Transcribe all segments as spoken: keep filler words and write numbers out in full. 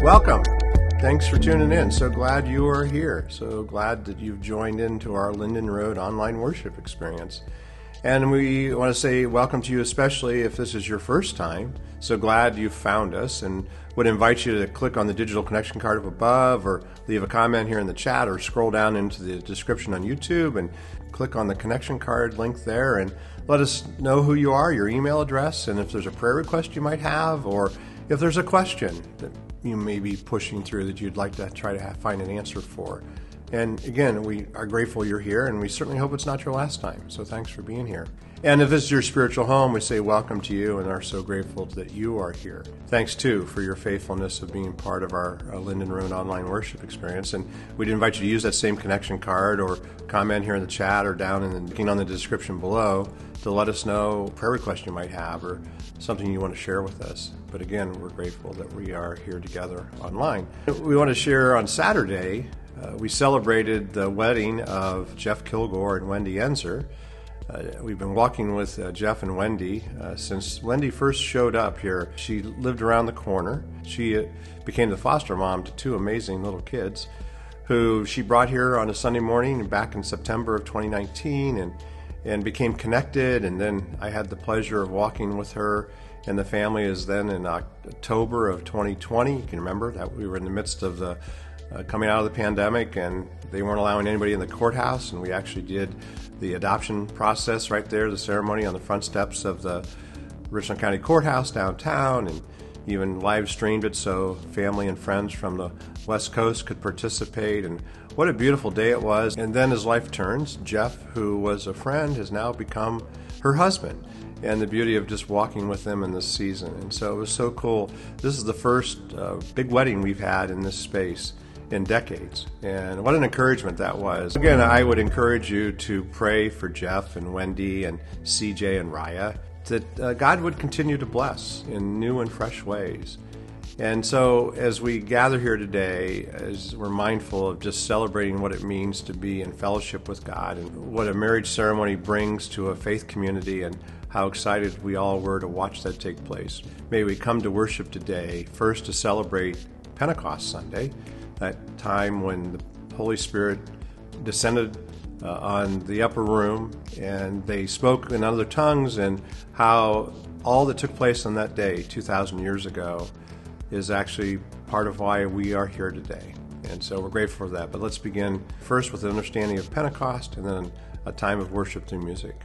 Welcome. Thanks for tuning in. So glad you are here. So glad that you've joined into our Linden Road online worship experience. And we want to say welcome to you, especially if this is your first time. So glad you found us, and would invite you to click on the digital connection card up above, or leave a comment here in the chat, or scroll down into the description on YouTube and click on the connection card link there, and let us know who you are, your email address, and if there's a prayer request you might have, or if there's a question that you may be pushing through that you'd like to try to have, find an answer for. And again, we are grateful you're here, and we certainly hope it's not your last time. So thanks for being here. And if this is your spiritual home, we say welcome to you and are so grateful that you are here. Thanks, too, for your faithfulness of being part of our uh, Linden Road online worship experience. And we'd invite you to use that same connection card or comment here in the chat or down in the, looking on the description below to let us know prayer request you might have or something you want to share with us. But again, we're grateful that we are here together online. We want to share on Saturday, uh, we celebrated the wedding of Jeff Kilgore and Wendy Enzer. Uh, we've been walking with uh, Jeff and Wendy uh, since Wendy first showed up here. She lived around the corner. She uh, became the foster mom to two amazing little kids who she brought here on a Sunday morning back in September of twenty nineteen and, and became connected. And then I had the pleasure of walking with her and the family is then in October of twenty twenty. You can remember that we were in the midst of the uh, coming out of the pandemic, and they weren't allowing anybody in the courthouse, and we actually did the adoption process right there, the ceremony on the front steps of the Richland County Courthouse downtown, and even live streamed it so family and friends from the West Coast could participate. And what a beautiful day it was. And then as life turns, Jeff, who was a friend, has now become her husband, and the beauty of just walking with them in this season. And so it was so cool. This is the first uh, big wedding we've had in this space in decades, and what an encouragement that was. Again, I would encourage you to pray for Jeff and Wendy and C J and Raya, that uh, God would continue to bless in new and fresh ways. And so as we gather here today, as we're mindful of just celebrating what it means to be in fellowship with God and what a marriage ceremony brings to a faith community, and how excited we all were to watch that take place. May we come to worship today, first to celebrate Pentecost Sunday, that time when the Holy Spirit descended uh, on the upper room and they spoke in other tongues, and how all that took place on that day two thousand years ago is actually part of why we are here today. And so we're grateful for that. But let's begin first with an understanding of Pentecost and then a time of worship through music.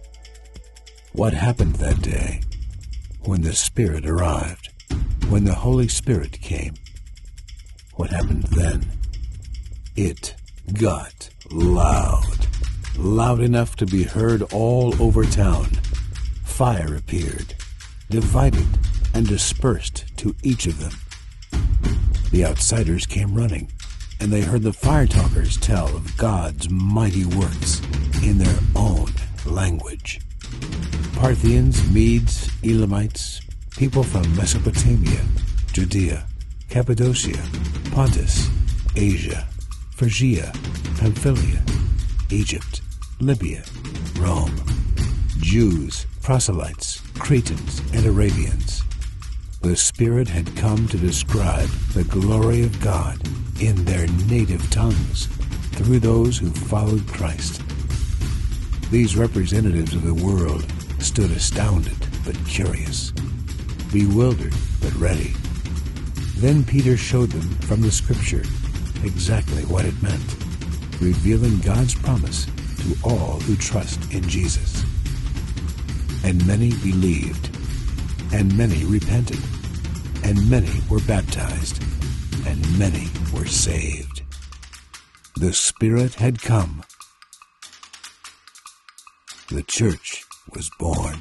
What happened that day when the Spirit arrived, when the Holy Spirit came? What happened then? It got loud, loud enough to be heard all over town. Fire appeared, divided and dispersed to each of them. The outsiders came running, and they heard the fire talkers tell of God's mighty works in their own language. Parthians, Medes, Elamites, people from Mesopotamia, Judea, Cappadocia, Pontus, Asia, Phrygia, Pamphylia, Egypt, Libya, Rome, Jews, proselytes, Cretans, and Arabians. The Spirit had come to describe the glory of God in their native tongues through those who followed Christ. These representatives of the world stood astounded but curious, bewildered but ready. Then Peter showed them from the Scripture exactly what it meant, revealing God's promise to all who trust in Jesus. And many believed, and many repented, and many were baptized, and many were saved. The Spirit had come. The church was born.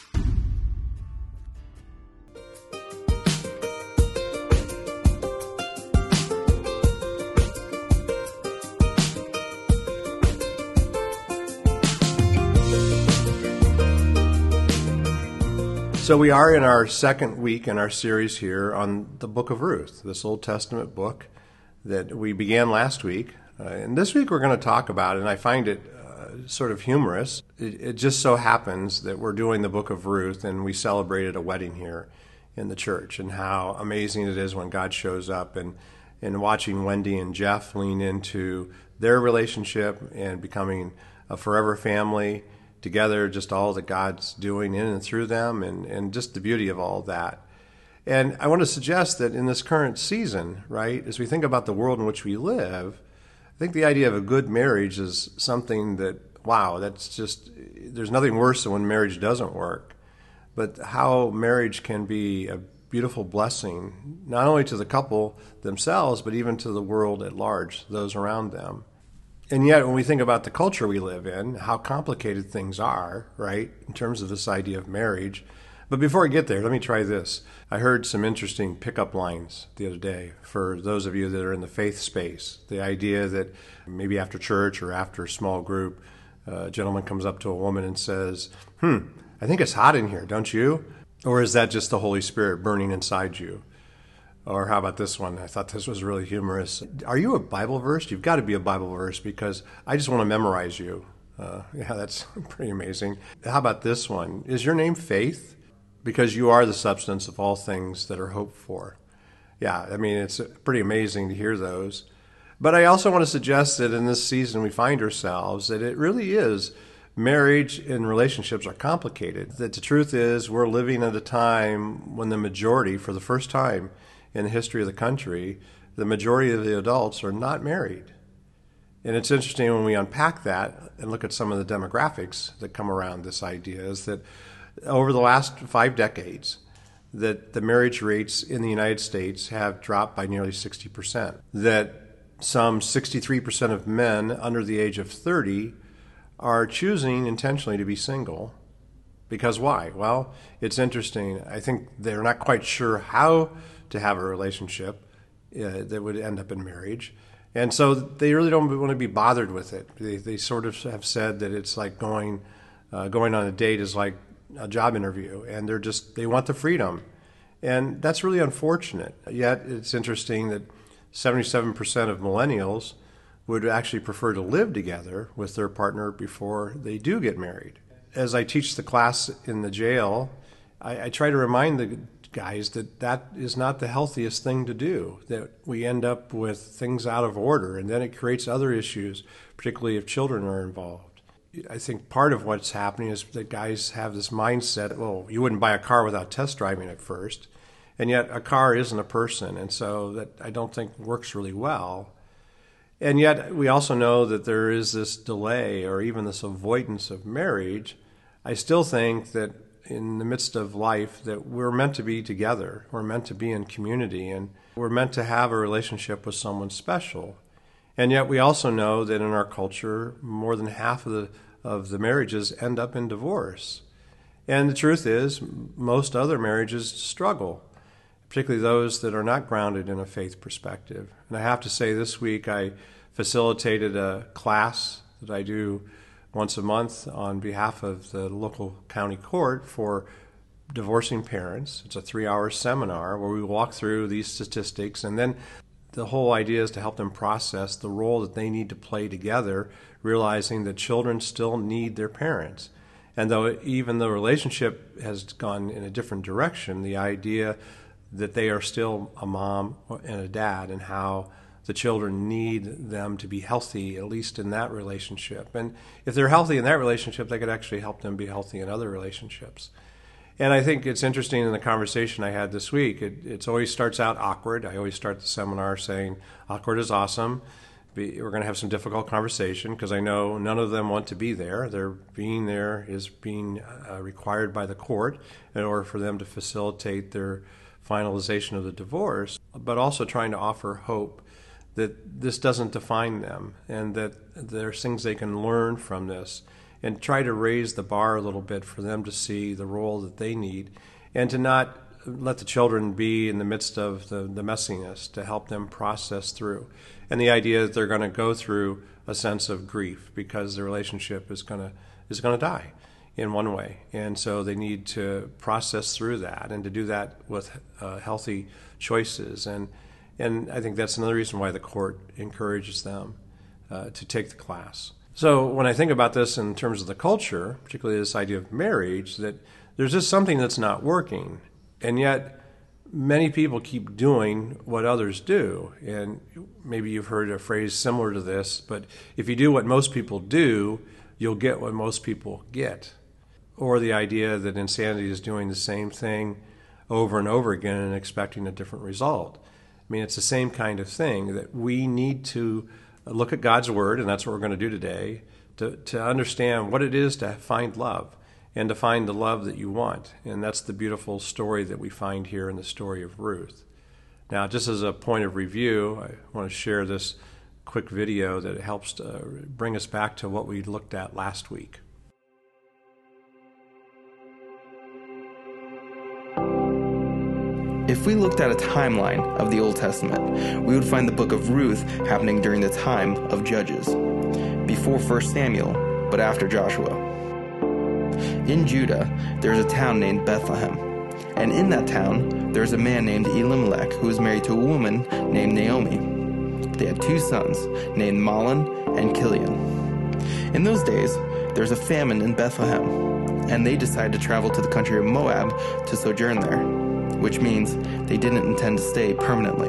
So we are in our second week in our series here on the book of Ruth, this Old Testament book that we began last week. Uh, and this week we're going to talk about, and I find it uh, sort of humorous. It, it just so happens that we're doing the book of Ruth, and we celebrated a wedding here in the church, and how amazing it is when God shows up, and, and watching Wendy and Jeff lean into their relationship and becoming a forever family together, just all that God's doing in and through them, and, and just the beauty of all that. And I want to suggest that in this current season, right, as we think about the world in which we live, I think the idea of a good marriage is something that, wow, that's just, there's nothing worse than when marriage doesn't work. But how marriage can be a beautiful blessing, not only to the couple themselves, but even to the world at large, those around them. And yet, when we think about the culture we live in, how complicated things are, right, in terms of this idea of marriage. But before I get there, let me try this. I heard some interesting pickup lines the other day for those of you that are in the faith space. The idea that maybe after church or after a small group, a gentleman comes up to a woman and says, hmm, I think it's hot in here, don't you? Or is that just the Holy Spirit burning inside you? Or how about this one? I thought this was really humorous. Are you a Bible verse? You've got to be a Bible verse because I just want to memorize you. Uh, yeah, that's pretty amazing. How about this one? Is your name Faith? Because you are the substance of all things that are hoped for. Yeah, I mean, it's pretty amazing to hear those. But I also want to suggest that in this season we find ourselves, that it really is, marriage and relationships are complicated. That the truth is we're living at a time when the majority, for the first time in the history of the country, the majority of the adults are not married. And it's interesting when we unpack that and look at some of the demographics that come around this idea, is that over the last five decades, that the marriage rates in the United States have dropped by nearly sixty percent. That some sixty-three percent of men under the age of thirty are choosing intentionally to be single. Because why? Well, it's interesting. I think they're not quite sure how to have a relationship uh, that would end up in marriage. And so they really don't want to be bothered with it. They, they sort of have said that it's like going uh, going on a date is like a job interview, and they're just, they want the freedom. And that's really unfortunate. Yet it's interesting that seventy-seven percent of millennials would actually prefer to live together with their partner before they do get married. As I teach the class in the jail, I, I try to remind the guys that that is not the healthiest thing to do, that we end up with things out of order, and then it creates other issues, particularly if children are involved. I think part of what's happening is that guys have this mindset, well, you wouldn't buy a car without test driving it first, and yet a car isn't a person, and so that I don't think works really well. And yet we also know that there is this delay or even this avoidance of marriage. I still think that in the midst of life that we're meant to be together, we're meant to be in community, and we're meant to have a relationship with someone special. And yet we also know that in our culture, more than half of the of the marriages end up in divorce. And the truth is, most other marriages struggle, particularly those that are not grounded in a faith perspective. And I have to say, this week I facilitated a class that I do once a month on behalf of the local county court for divorcing parents. It's a three-hour seminar where we walk through these statistics, and then the whole idea is to help them process the role that they need to play together, realizing that children still need their parents. And though even the relationship has gone in a different direction, the idea that they are still a mom and a dad, and how the children need them to be healthy, at least in that relationship. And if they're healthy in that relationship, they could actually help them be healthy in other relationships. And I think it's interesting in the conversation I had this week, it it's always starts out awkward. I always start the seminar saying, awkward is awesome. We're going to have some difficult conversation because I know none of them want to be there. Their being there is being uh, required by the court in order for them to facilitate their finalization of the divorce, but also trying to offer hope that this doesn't define them and that there's things they can learn from this, and try to raise the bar a little bit for them to see the role that they need, and to not let the children be in the midst of the, the messiness, to help them process through. And the idea that they're going to go through a sense of grief because the relationship is going to is going to die in one way. And so they need to process through that, and to do that with uh, healthy choices. And and I think that's another reason why the court encourages them uh, to take the class. So when I think about this in terms of the culture, particularly this idea of marriage, that there's just something that's not working. And yet many people keep doing what others do. And maybe you've heard a phrase similar to this, but if you do what most people do, you'll get what most people get. Or the idea that insanity is doing the same thing over and over again and expecting a different result. I mean, it's the same kind of thing, that we need to look at God's Word, and that's what we're going to do today, to, to understand what it is to find love and to find the love that you want. And that's the beautiful story that we find here in the story of Ruth. Now, just as a point of review, I want to share this quick video that helps to bring us back to what we looked at last week. If we looked at a timeline of the Old Testament, we would find the book of Ruth happening during the time of Judges, before First Samuel, but after Joshua. In Judah, there's a town named Bethlehem, and in that town, there's a man named Elimelech who was married to a woman named Naomi. They had two sons, named Mahlon and Chilion. In those days, there's a famine in Bethlehem, and they decided to travel to the country of Moab to sojourn there, which means they didn't intend to stay permanently.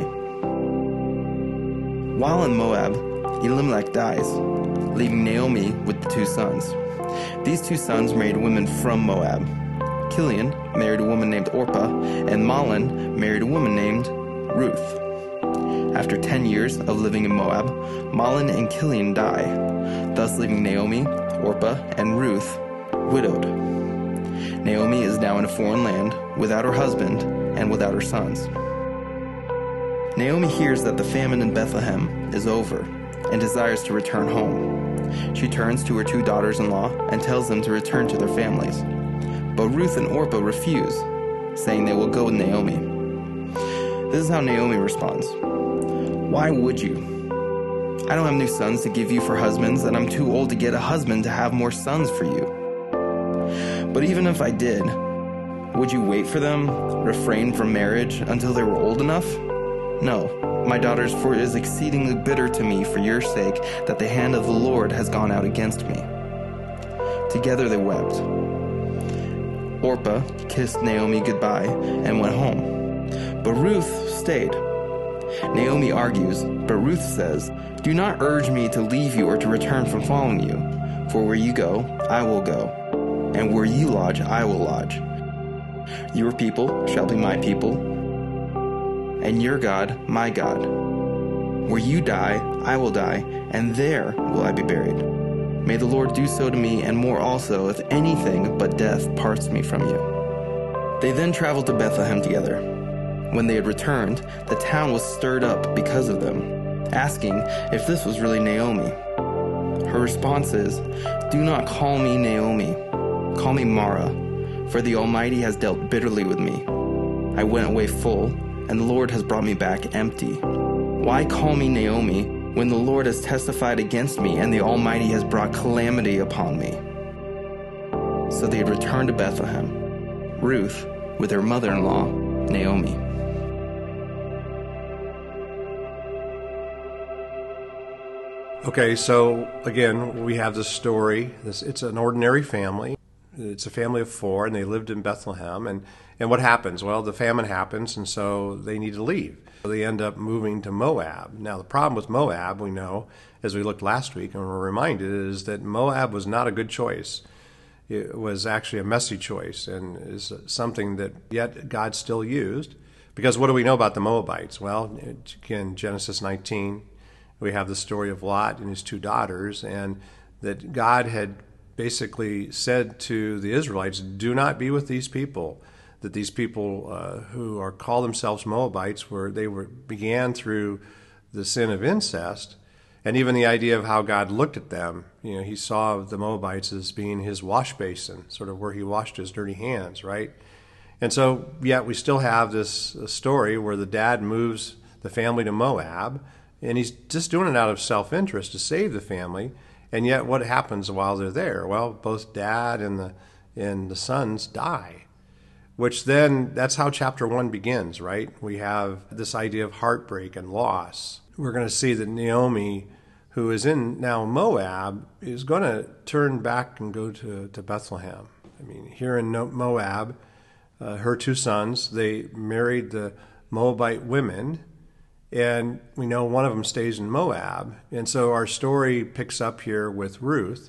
While in Moab, Elimelech dies, leaving Naomi with the two sons. These two sons married women from Moab. Chilion married a woman named Orpah, and Mahlon married a woman named Ruth. After ten years of living in Moab, Mahlon and Chilion die, thus leaving Naomi, Orpah, and Ruth widowed. Naomi is now in a foreign land, without her husband, and without her sons. Naomi hears that the famine in Bethlehem is over and desires to return home. She turns to her two daughters-in-law and tells them to return to their families. But Ruth and Orpah refuse, saying they will go with Naomi. This is how Naomi responds. Why would you? I don't have new sons to give you for husbands, and I'm too old to get a husband to have more sons for you. But even if I did, would you wait for them, refrain from marriage until they were old enough? No, my daughters, for it is exceedingly bitter to me for your sake that the hand of the Lord has gone out against me. Together they wept. Orpah kissed Naomi goodbye and went home, but Ruth stayed. Naomi argues, but Ruth says, do not urge me to leave you or to return from following you, for where you go, I will go, and where you lodge, I will lodge. Your people shall be my people, and your God my God. Where you die, I will die, and there will I be buried. May the Lord do so to me, and more also, if anything but death parts me from you. They then traveled to Bethlehem together. When they had returned, the town was stirred up because of them, asking if this was really Naomi. Her response is, do not call me Naomi, call me Mara, for the Almighty has dealt bitterly with me. I went away full, and the Lord has brought me back empty. Why call me Naomi when the Lord has testified against me and the Almighty has brought calamity upon me? So they had returned to Bethlehem, Ruth with her mother-in-law, Naomi. Okay, so again, we have this story. This, it's an ordinary family. It's a family of four, and they lived in Bethlehem. And, and what happens? Well, the famine happens, and so they need to leave. So they end up moving to Moab. Now, the problem with Moab, we know, as we looked last week, and we're reminded, is that Moab was not a good choice. It was actually a messy choice, and is something that yet God still used. Because what do we know about the Moabites? Well, again, Genesis nineteen, we have the story of Lot and his two daughters, and that God had basically said to the Israelites, do not be with these people. That these people uh, who are call themselves Moabites, were they were began through the sin of incest, and even the idea of how God looked at them. You know, he saw the Moabites as being his wash basin, sort of where he washed his dirty hands, right? And so, yet we still have this uh, story where the dad moves the family to Moab, and he's just doing it out of self-interest to save the family. And yet what happens while they're there? Well, both dad and the and the sons die, which then, that's how chapter one begins, right? We have this idea of heartbreak and loss. We're going to see that Naomi, who is in now Moab, is going to turn back and go to, to Bethlehem. I mean, here in Moab, uh, her two sons. They married the Moabite women, and we know one of them stays in Moab. And so our story picks up here with Ruth,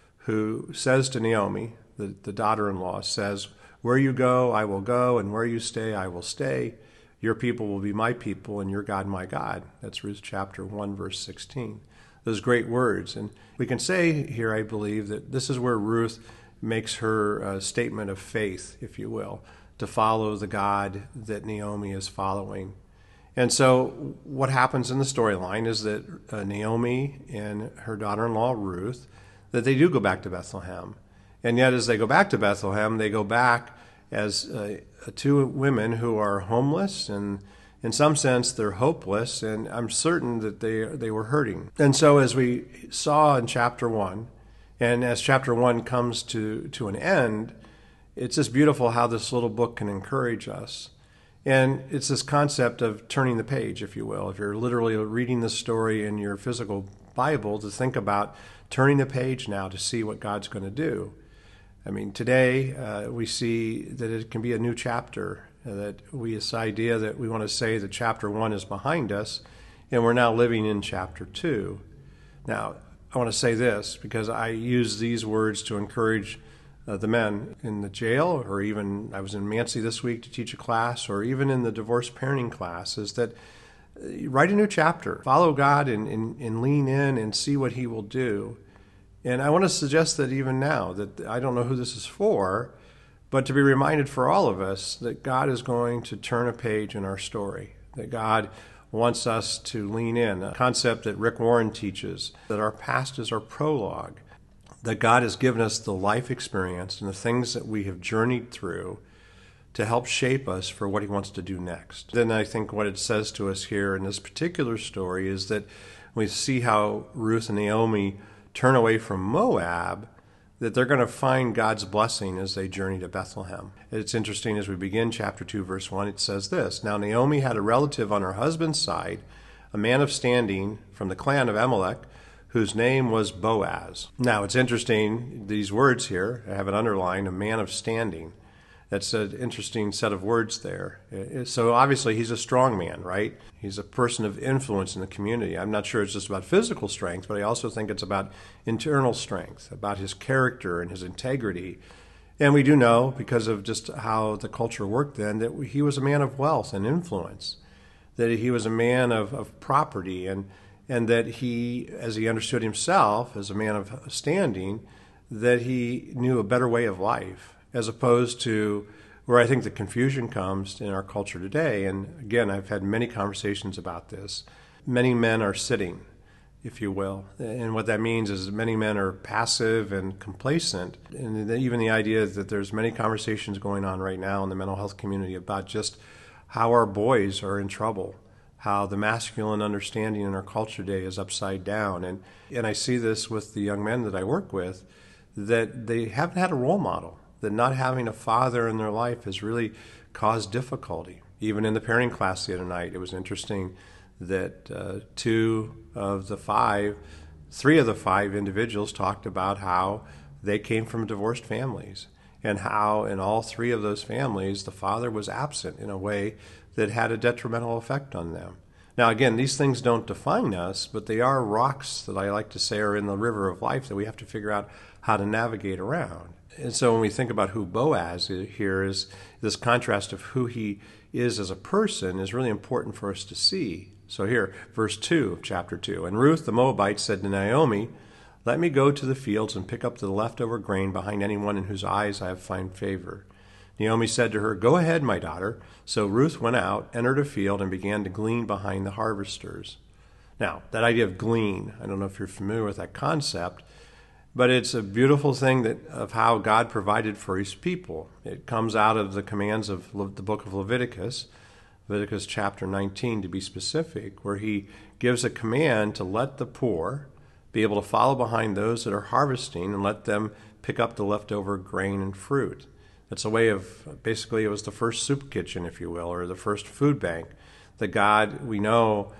who says to Naomi, the, the daughter-in-law, says, "Where you go, I will go, and where you stay, I will stay. Your people will be my people, and your God my God." That's Ruth chapter one, verse sixteen. Those great words. And we can say here, I believe, that this is where Ruth makes her uh, statement of faith, if you will, to follow the God that Naomi is following. And so what happens in the storyline is that uh, Naomi and her daughter-in-law, Ruth, that they do go back to Bethlehem. And yet as they go back to Bethlehem, they go back as uh, two women who are homeless, and in some sense they're hopeless, and I'm certain that they they were hurting. And so as we saw in chapter one, and as chapter one comes to, to an end, it's just beautiful how this little book can encourage us. And it's this concept of turning the page, if you will. If you're literally reading this story in your physical Bible, to think about turning the page now to see what God's going to do. I mean, today uh, we see that it can be a new chapter, uh, that we, this idea that we want to say that chapter one is behind us, and we're now living in chapter two. Now, I want to say this, because I use these words to encourage uh, the men in the jail, or even I was in Mancy this week to teach a class, or even in the divorce parenting class, is that uh, write a new chapter. Follow God and, and, and lean in and see what he will do. And I want to suggest that even now, that I don't know who this is for, but to be reminded for all of us that God is going to turn a page in our story, that God wants us to lean in. A concept that Rick Warren teaches, that our past is our prologue, that God has given us the life experience and the things that we have journeyed through to help shape us for what he wants to do next. Then I think what it says to us here in this particular story is that we see how Ruth and Naomi turn away from Moab, that they're going to find God's blessing as they journey to Bethlehem. It's interesting, as we begin chapter two, verse one, it says this: "Now Naomi had a relative on her husband's side, a man of standing from the clan of Amalek, whose name was Boaz." Now it's interesting, these words here, I have it underlined, a man of standing. That's an interesting set of words there. So obviously he's a strong man, right? He's a person of influence in the community. I'm not sure it's just about physical strength, but I also think it's about internal strength, about his character and his integrity. And we do know, because of just how the culture worked then, that he was a man of wealth and influence, that he was a man of, of property, and, and that he, as he understood himself as a man of standing, that he knew a better way of life, as opposed to where I think the confusion comes in our culture today. And again, I've had many conversations about this. Many men are sitting, if you will. And what that means is many men are passive and complacent. And even the idea that there's many conversations going on right now in the mental health community about just how our boys are in trouble, how the masculine understanding in our culture today is upside down. And, and I see this with the young men that I work with, that they haven't had a role model, that not having a father in their life has really caused difficulty. Even in the parenting class the other night, it was interesting that uh, two of the five, three of the five individuals talked about how they came from divorced families, and how in all three of those families the father was absent in a way that had a detrimental effect on them. Now again, these things don't define us, but they are rocks that I like to say are in the river of life that we have to figure out how to navigate around. And so when we think about who Boaz is here, is this contrast of who he is as a person is really important for us to see. So here, verse two of chapter two. "And Ruth the Moabite said to Naomi, 'Let me go to the fields and pick up the leftover grain behind anyone in whose eyes I have found favor.' Naomi said to her, 'Go ahead, my daughter.' So Ruth went out, entered a field, and began to glean behind the harvesters." Now, that idea of glean, I don't know if you're familiar with that concept, but it's a beautiful thing that of how God provided for his people. It comes out of the commands of Le- the book of Leviticus, Leviticus chapter nineteen to be specific, where he gives a command to let the poor be able to follow behind those that are harvesting and let them pick up the leftover grain and fruit. It's a way of, basically it was the first soup kitchen, if you will, or the first food bank that God, we know,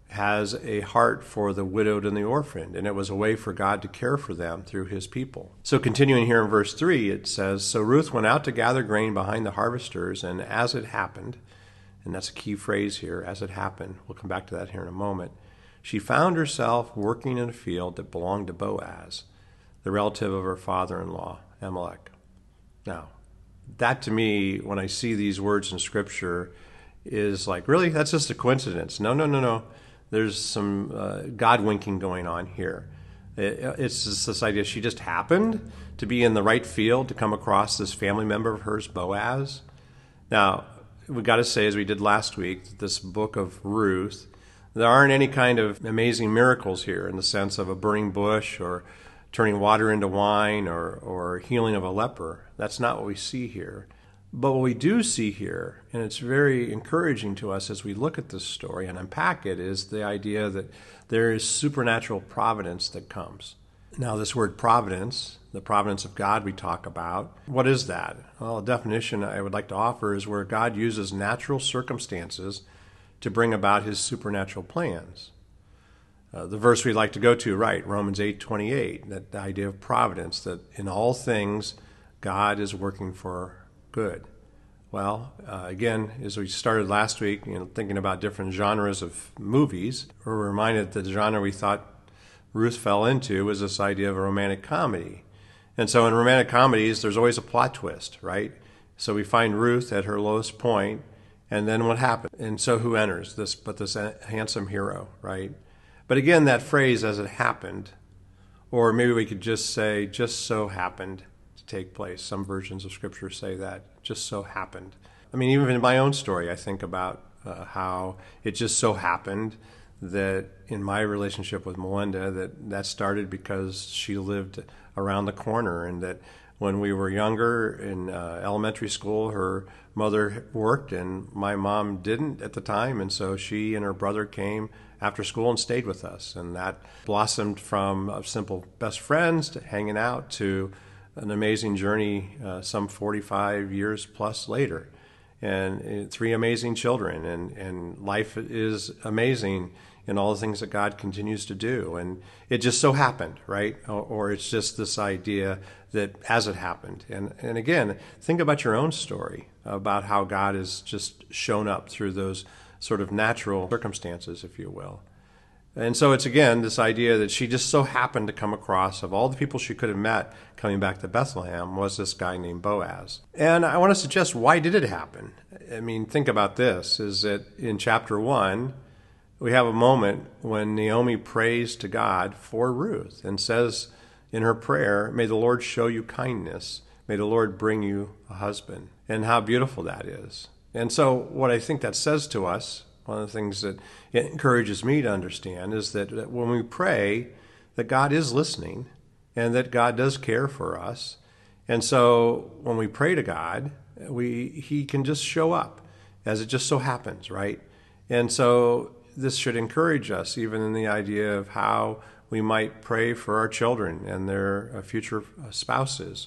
has a heart for the widowed and the orphaned, and it was a way for God to care for them through his people. So continuing here in verse three, it says, "So Ruth went out to gather grain behind the harvesters, and as it happened," and that's a key phrase here, as it happened, we'll come back to that here in a moment, "she found herself working in a field that belonged to Boaz, the relative of her father-in-law, Elimelech." Now, that to me, when I see these words in Scripture, is like, really? That's just a coincidence. No, no, no, no. There's some uh, God winking going on here. It, it's just this idea she just happened to be in the right field to come across this family member of hers, Boaz. Now, we've got to say, as we did last week, this book of Ruth, there aren't any kind of amazing miracles here in the sense of a burning bush or turning water into wine or, or healing of a leper. That's not what we see here. But what we do see here, and it's very encouraging to us as we look at this story and unpack it, is the idea that there is supernatural providence that comes. Now, this word providence, the providence of God we talk about, what is that? Well, a definition I would like to offer is where God uses natural circumstances to bring about his supernatural plans. Uh, the verse we'd like to go to, right, Romans eight twenty-eight, that the idea of providence, that in all things God is working for good. Well, uh, again, as we started last week, you know, thinking about different genres of movies, we're reminded that the genre we thought Ruth fell into was this idea of a romantic comedy. And so in romantic comedies, there's always a plot twist, right? So we find Ruth at her lowest point, and then what happens? And so who enters? This, but this handsome hero, right? But again, that phrase, "as it happened," or maybe we could just say, "just so happened to take place." Some versions of Scripture say that, just so happened. I mean, even in my own story, I think about uh, how it just so happened that in my relationship with Melinda, that that started because she lived around the corner, and that when we were younger in uh, elementary school, her mother worked and my mom didn't at the time, and so she and her brother came after school and stayed with us, and that blossomed from uh, simple best friends to hanging out to an amazing journey uh, some forty-five years plus later, and uh, three amazing children, and, and life is amazing in all the things that God continues to do. And it just so happened, right? Or, or it's just this idea that as it happened. And, and again, think about your own story, about how God has just shown up through those sort of natural circumstances, if you will. And so it's, again, this idea that she just so happened to come across, of all the people she could have met coming back to Bethlehem, was this guy named Boaz. And I want to suggest, why did it happen? I mean, think about this, is that in chapter one, we have a moment when Naomi prays to God for Ruth and says in her prayer, "May the Lord show you kindness. May the Lord bring you a husband." And how beautiful that is. And so what I think that says to us, one of the things that it encourages me to understand, is that, that when we pray, that God is listening and that God does care for us. And so when we pray to God, we he can just show up as it just so happens, right? And so this should encourage us, even in the idea of how we might pray for our children and their future spouses,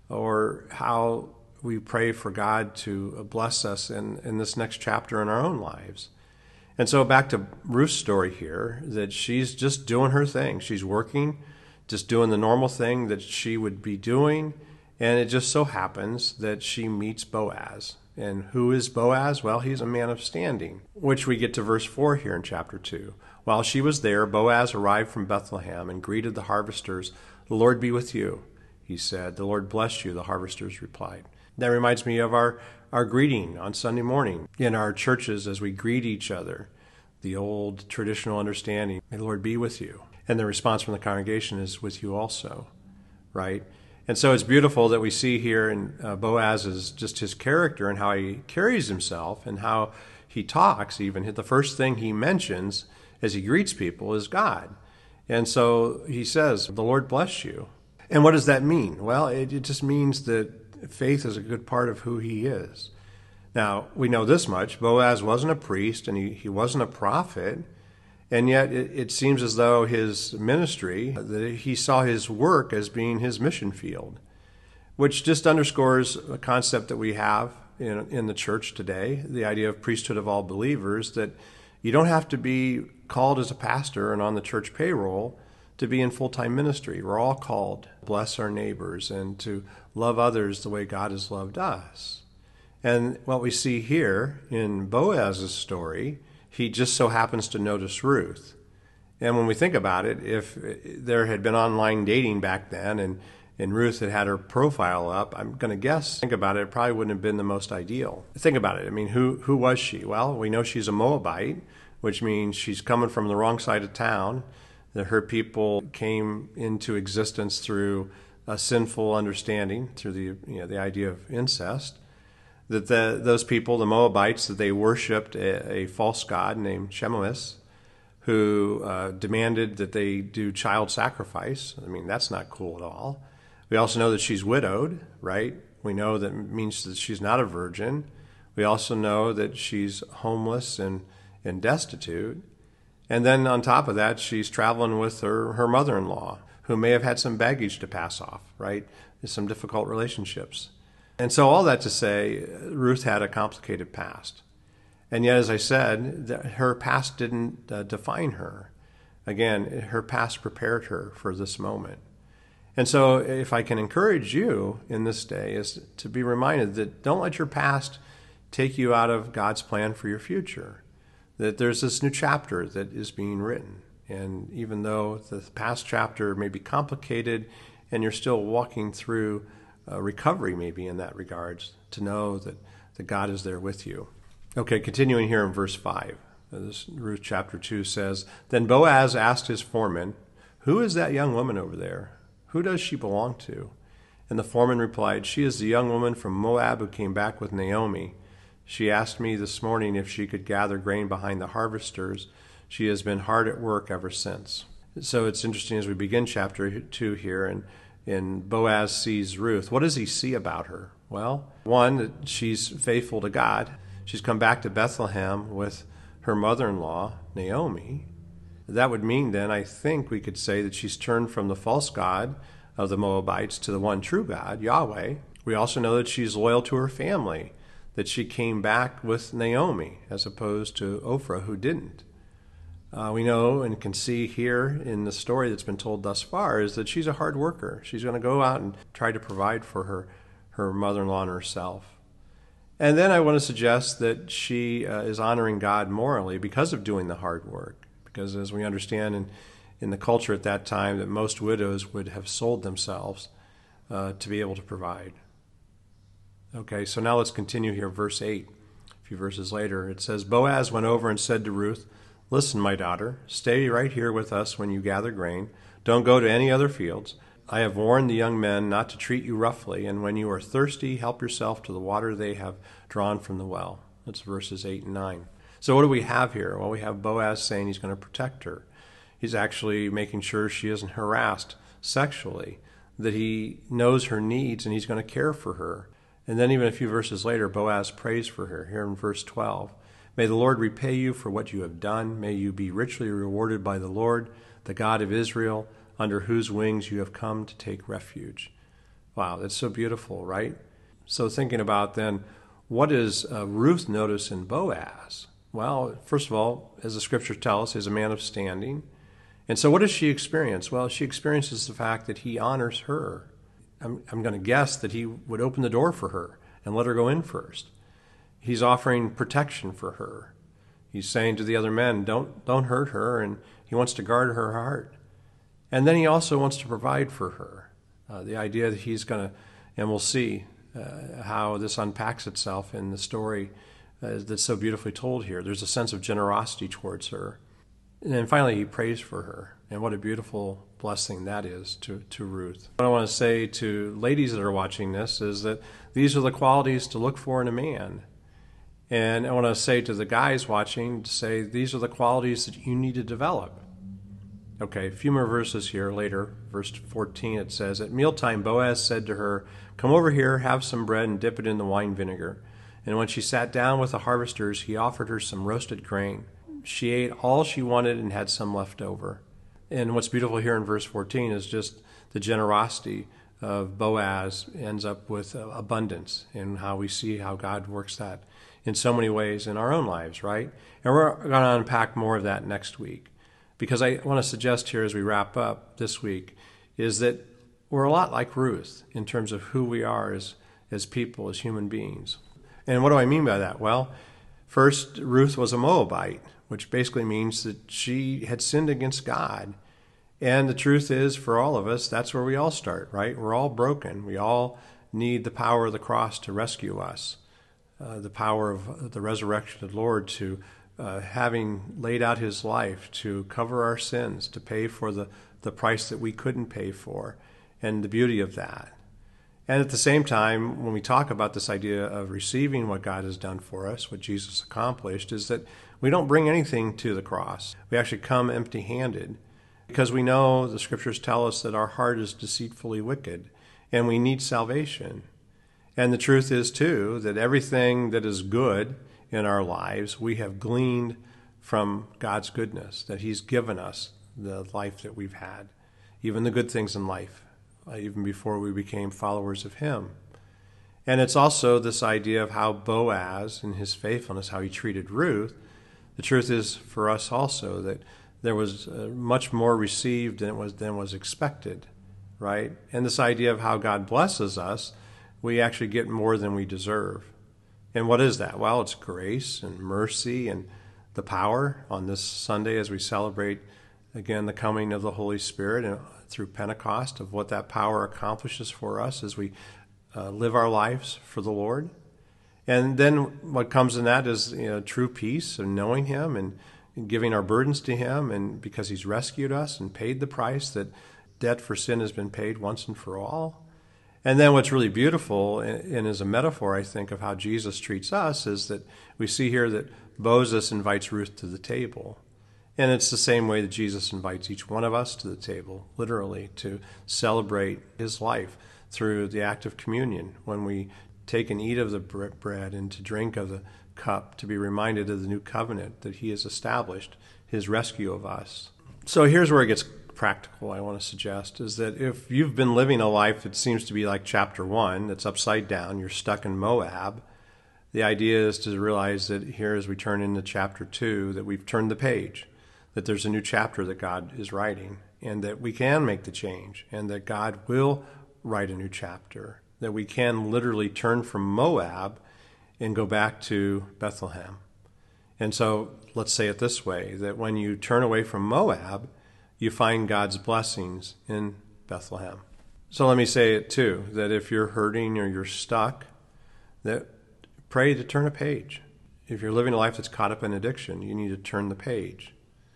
or how we pray for God to bless us in, in this next chapter in our own lives. And so back to Ruth's story here, that she's just doing her thing. She's working, just doing the normal thing that she would be doing, and it just so happens that she meets Boaz. And who is Boaz? Well, he's a man of standing, which we get to verse four here in chapter two. While she was there, Boaz arrived from Bethlehem and greeted the harvesters. "The Lord be with you," he said. "The Lord bless you," the harvesters replied. That reminds me of our, our greeting on Sunday morning in our churches as we greet each other, the old traditional understanding, "May the Lord be with you." And the response from the congregation is, "With you also," right? And so it's beautiful that we see here in uh, Boaz's, just his character and how he carries himself and how he talks. Even the first thing he mentions as he greets people is God. And so he says, "The Lord bless you." And what does that mean? Well, it, it just means that faith is a good part of who he is. Now, we know this much. Boaz wasn't a priest and he, he wasn't a prophet. And yet it, it seems as though his ministry, that he saw his work as being his mission field, which just underscores a concept that we have in, in the church today, the idea of priesthood of all believers, that You don't have to be called as a pastor and on the church payroll to be in full-time ministry. We're all called to bless our neighbors and to love others the way God has loved us. And what we see here in Boaz's story, he just so happens to notice Ruth. And when we think about it, if there had been online dating back then and, and Ruth had had her profile up, I'm going to guess, think about it, it probably wouldn't have been the most ideal. Think about it. I mean, who who was she? Well, we know she's a Moabite, which means she's coming from the wrong side of town, that her people came into existence through a sinful understanding, through the you know the idea of incest, that the, those people, the Moabites, that they worshipped a, a false god named Shemois, who uh, demanded that they do child sacrifice. I mean, that's not cool at all. We also know that she's widowed, right? We know that means that she's not a virgin. We also know that she's homeless and, and destitute. And then on top of that, she's traveling with her, her mother-in-law, who may have had some baggage to pass off, right? Some difficult relationships. And so all that to say, Ruth had a complicated past. And yet, as I said, that her past didn't uh, define her. Again, her past prepared her for this moment. And so if I can encourage you in this day is to be reminded that don't let your past take you out of God's plan for your future. That there's this new chapter that is being written. And even though the past chapter may be complicated and you're still walking through uh, recovery maybe in that regards, to know that, that God is there with you. Okay, continuing here in verse five. This Ruth chapter two says, Then Boaz asked his foreman, Who is that young woman over there? Who does she belong to? And the foreman replied, She is the young woman from Moab who came back with Naomi. She asked me this morning if she could gather grain behind the harvesters. She has been hard at work ever since. So it's interesting as we begin chapter two here, and, and Boaz sees Ruth. What does he see about her? Well, one, that she's faithful to God. She's come back to Bethlehem with her mother-in-law, Naomi. That would mean then, I think we could say that she's turned from the false god of the Moabites to the one true God, Yahweh. We also know that she's loyal to her family, that she came back with Naomi as opposed to Ophrah, who didn't. Uh, we know and can see here in the story that's been told thus far is that she's a hard worker. She's going to go out and try to provide for her, her mother-in-law and herself. And then I want to suggest that she uh, is honoring God morally because of doing the hard work. Because as we understand in, in the culture at that time, that most widows would have sold themselves uh, to be able to provide. Okay, so now let's continue here, verse eight. A few verses later, it says, Boaz went over and said to Ruth, Listen, my daughter, stay right here with us when you gather grain. Don't go to any other fields. I have warned the young men not to treat you roughly, and when you are thirsty, help yourself to the water they have drawn from the well. That's verses eight and nine. So what do we have here? Well, we have Boaz saying he's going to protect her. He's actually making sure she isn't harassed sexually, that he knows her needs and he's going to care for her. And then even a few verses later, Boaz prays for her. Here in verse twelve, May the Lord repay you for what you have done. May you be richly rewarded by the Lord, the God of Israel, under whose wings you have come to take refuge. Wow, that's so beautiful, right? So thinking about then, what does uh, Ruth notice in Boaz? Well, first of all, as the scriptures tell us, he's a man of standing. And so what does she experience? Well, she experiences the fact that he honors her. I'm, I'm going to guess that he would open the door for her and let her go in first. He's offering protection for her. He's saying to the other men, don't, don't hurt her, and he wants to guard her heart. And then he also wants to provide for her. Uh, the idea that he's going to, and we'll see uh, how this unpacks itself in the story uh, that's so beautifully told here. There's a sense of generosity towards her. And then finally he prays for her. And what a beautiful blessing that is to, to Ruth. What I want to say to ladies that are watching this is that these are the qualities to look for in a man. And I want to say to the guys watching, to say these are the qualities that you need to develop. Okay, a few more verses here later. Verse fourteen, it says, At mealtime Boaz said to her, Come over here, have some bread, and dip it in the wine vinegar. And when she sat down with the harvesters, he offered her some roasted grain. She ate all she wanted and had some left over. And what's beautiful here in verse fourteen is just the generosity of Boaz ends up with abundance, and how we see how God works that in so many ways in our own lives, right? And we're going to unpack more of that next week. Because I want to suggest here as we wrap up this week is that we're a lot like Ruth in terms of who we are as, as people, as human beings. And what do I mean by that? Well, first, Ruth was a Moabite, which basically means that she had sinned against God. And the truth is, for all of us, that's where we all start, right? We're all broken. We all need the power of the cross to rescue us, uh, the power of the resurrection of the Lord to Uh, having laid out his life to cover our sins, to pay for the, the price that we couldn't pay for, and the beauty of that. And at the same time, when we talk about this idea of receiving what God has done for us, what Jesus accomplished, is that we don't bring anything to the cross. We actually come empty-handed because we know the scriptures tell us that our heart is deceitfully wicked and we need salvation. And the truth is, too, that everything that is good in our lives, we have gleaned from God's goodness, that he's given us the life that we've had, even the good things in life, uh, even before we became followers of him. And it's also this idea of how Boaz, in his faithfulness, how he treated Ruth. The truth is for us also that there was uh, much more received than was, than was expected, right? And this idea of how God blesses us, we actually get more than we deserve. And what is that? Well, it's grace and mercy and the power on this Sunday as we celebrate, again, the coming of the Holy Spirit and through Pentecost, of what that power accomplishes for us as we uh, live our lives for the Lord. And then what comes in that is, you know, true peace and knowing him and, and giving our burdens to him, and because he's rescued us and paid the price, that debt for sin has been paid once and for all. And then what's really beautiful, and is a metaphor, I think, of how Jesus treats us, is that we see here that Boaz invites Ruth to the table. And it's the same way that Jesus invites each one of us to the table, literally, to celebrate his life through the act of communion, when we take and eat of the bread and to drink of the cup, to be reminded of the new covenant that he has established, his rescue of us. So here's where it gets practical, I want to suggest, is that if you've been living a life that seems to be like chapter one, that's upside down, you're stuck in Moab, the idea is to realize that here as we turn into chapter two, that we've turned the page, that there's a new chapter that God is writing, and that we can make the change, and that God will write a new chapter, that we can literally turn from Moab and go back to Bethlehem. And so let's say it this way, that when you turn away from Moab, you find God's blessings in Bethlehem. So let me say it too, that if you're hurting or you're stuck, that pray to turn a page. If you're living a life that's caught up in addiction, you need to turn the page.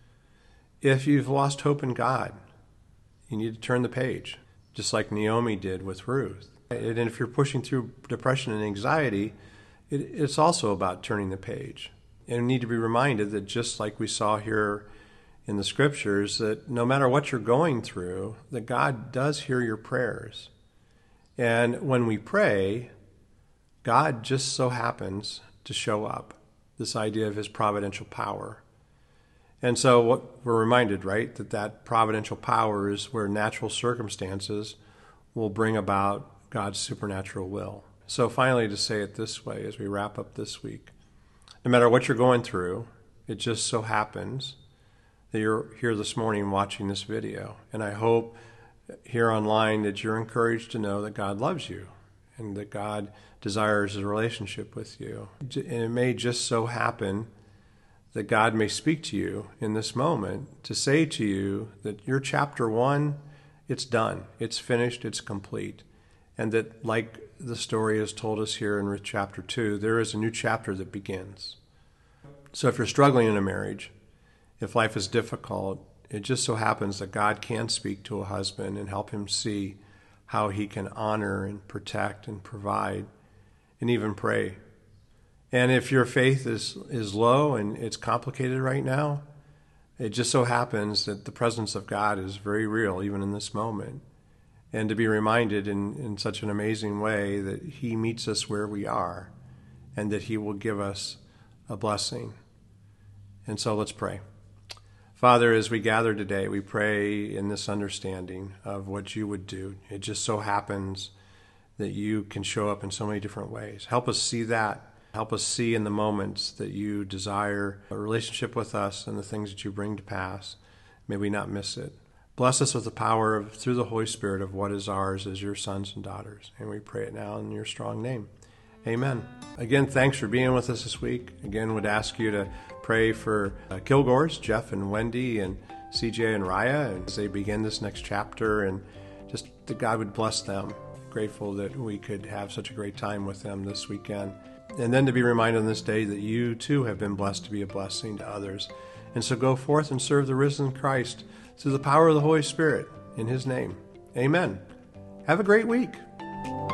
If you've lost hope in God, you need to turn the page, just like Naomi did with Ruth. And if you're pushing through depression and anxiety, it, it's also about turning the page. And we need to be reminded that just like we saw here in the scriptures, that no matter what you're going through, that God does hear your prayers. And when we pray, God just so happens to show up, this idea of his providential power. And so what we're reminded, right, that that providential power is where natural circumstances will bring about God's supernatural will. So finally, to say it this way as we wrap up this week, no matter what you're going through, it just so happens that you're here this morning watching this video. And I hope here online that you're encouraged to know that God loves you and that God desires a relationship with you. And it may just so happen that God may speak to you in this moment to say to you that your chapter one, it's done, it's finished, it's complete. And that, like the story has told us here in chapter two, there is a new chapter that begins. So if you're struggling in a marriage, if life is difficult, it just so happens that God can speak to a husband and help him see how he can honor and protect and provide and even pray. And if your faith is, is low and it's complicated right now, it just so happens that the presence of God is very real even in this moment. And to be reminded in, in such an amazing way that he meets us where we are and that he will give us a blessing. And so let's pray. Father, as we gather today, we pray in this understanding of what you would do. It just so happens that you can show up in so many different ways. Help us see that Help us see in the moments that you desire a relationship with us and the things that you bring to pass. May we not miss it. Bless us with the power of, through the Holy Spirit, of what is ours as your sons and daughters. And we pray it now in your strong name. Amen. Again, thanks for being with us this week. Again, would ask you to pray for uh, Kilgores, Jeff and Wendy and C J and Raya, and as they begin this next chapter, and just that God would bless them. Grateful that we could have such a great time with them this weekend. And then to be reminded on this day that you too have been blessed to be a blessing to others. And so go forth and serve the risen Christ through the power of the Holy Spirit in his name. Amen. Have a great week.